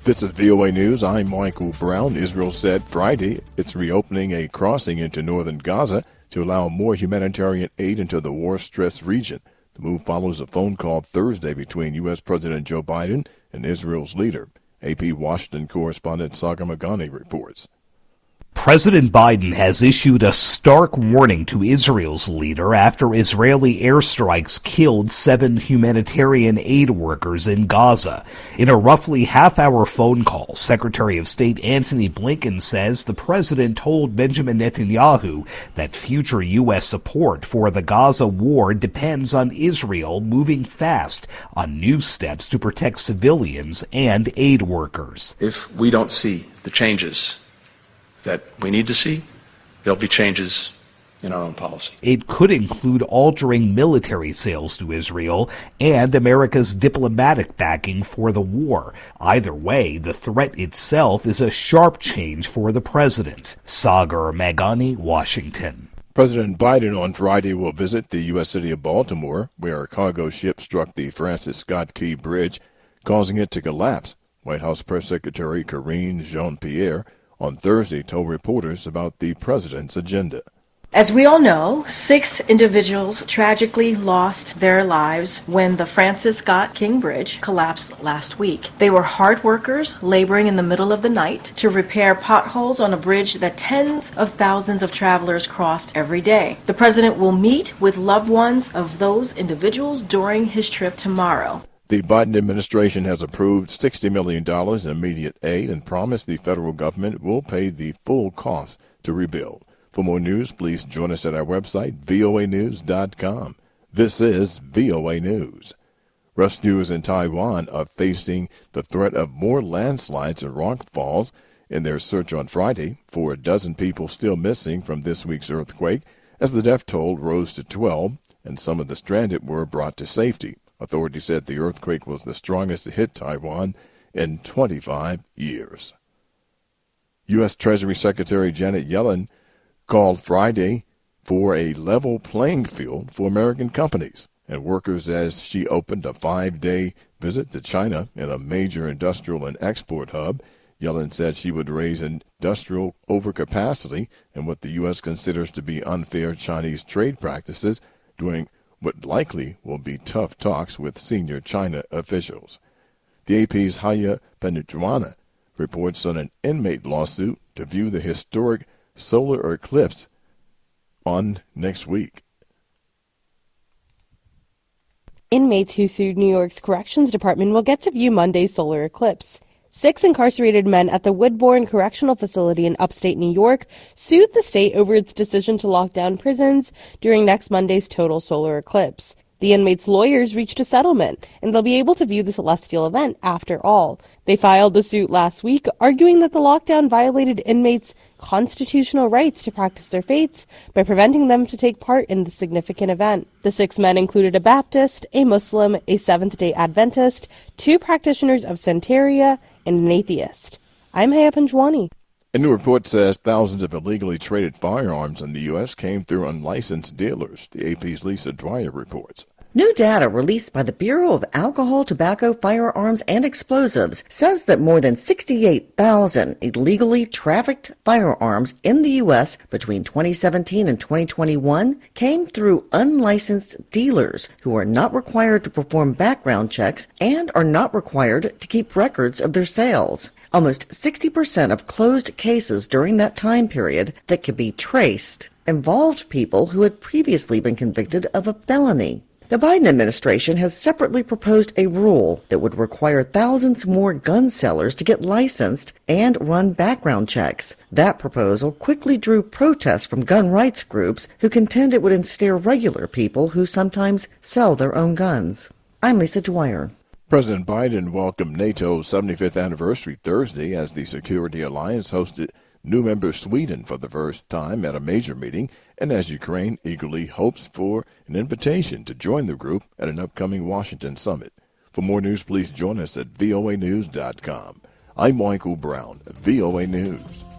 This is VOA News. I'm Michael Brown. Israel said Friday it's reopening a crossing into northern Gaza to allow more humanitarian aid into the war-stressed region. The move follows a phone call Thursday between U.S. President Joe Biden and Israel's leader. AP Washington correspondent Sagar Meghani reports. President Biden has issued a stark warning to Israel's leader after Israeli airstrikes killed 7 humanitarian aid workers in Gaza. In a roughly half-hour phone call, Secretary of State Antony Blinken says the president told Benjamin Netanyahu that future U.S. support for the Gaza war depends on Israel moving fast on new steps to protect civilians and aid workers. If we don't see the changes that we need to see, there'll be changes in our own policy. It could include altering military sales to Israel and America's diplomatic backing for the war. Either way, the threat itself is a sharp change for the president. Sagar Meghani, Washington. President Biden on Friday will visit the U.S. city of Baltimore, where a cargo ship struck the Francis Scott Key Bridge, causing it to collapse. White House Press Secretary Karine Jean-Pierre on Thursday told reporters about the president's agenda. As we all know, 6 individuals tragically lost their lives when the Francis Scott Key Bridge collapsed last week. They were hard workers laboring in the middle of the night to repair potholes on a bridge that tens of thousands of travelers crossed every day. The president will meet with loved ones of those individuals during his trip tomorrow. The Biden administration has approved $60 million in immediate aid and promised the federal government will pay the full cost to rebuild. For more news, please join us at our website, voanews.com. This is VOA News. Rescuers in Taiwan are facing the threat of more landslides and rock falls in their search on Friday for a dozen people still missing from this week's earthquake, as the death toll rose to 12 and some of the stranded were brought to safety. Authorities said the earthquake was the strongest to hit Taiwan in 25 years. U.S. Treasury Secretary Janet Yellen called Friday for a level playing field for American companies and workers as she opened a 5-day visit to China in a major industrial and export hub. Yellen said she would raise industrial overcapacity and what the U.S. considers to be unfair Chinese trade practices during what likely will be tough talks with senior China officials. The AP's Haya Penutuana reports on an inmate lawsuit to view the historic solar eclipse on next week. Inmates who sued New York's Corrections Department will get to view Monday's solar eclipse. 6 incarcerated men at the Woodbourne Correctional Facility in upstate New York sued the state over its decision to lock down prisons during next Monday's total solar eclipse. The inmates' lawyers reached a settlement, and they'll be able to view the celestial event after all. They filed the suit last week, arguing that the lockdown violated inmates' constitutional rights to practice their faiths by preventing them to take part in the significant event. The 6 men included a Baptist, a Muslim, a Seventh-day Adventist, 2 practitioners of Santeria, and an atheist. I'm Haya Panjwani. A new report says thousands of illegally traded firearms in the U.S. came through unlicensed dealers. The AP's Lisa Dwyer reports. New data released by the Bureau of Alcohol, Tobacco, Firearms, and Explosives says that more than 68,000 illegally trafficked firearms in the U.S. between 2017 and 2021 came through unlicensed dealers who are not required to perform background checks and are not required to keep records of their sales. Almost 60% of closed cases during that time period that could be traced involved people who had previously been convicted of a felony. The Biden administration has separately proposed a rule that would require thousands more gun sellers to get licensed and run background checks. That proposal quickly drew protests from gun rights groups who contend it would ensnare regular people who sometimes sell their own guns. I'm Lisa Dwyer. President Biden welcomed NATO's 75th anniversary Thursday as the Security Alliance hosted new member Sweden for the first time at a major meeting, and as Ukraine eagerly hopes for an invitation to join the group at an upcoming Washington summit. For more news, please join us at voanews.com. I'm Michael Brown, VOA News.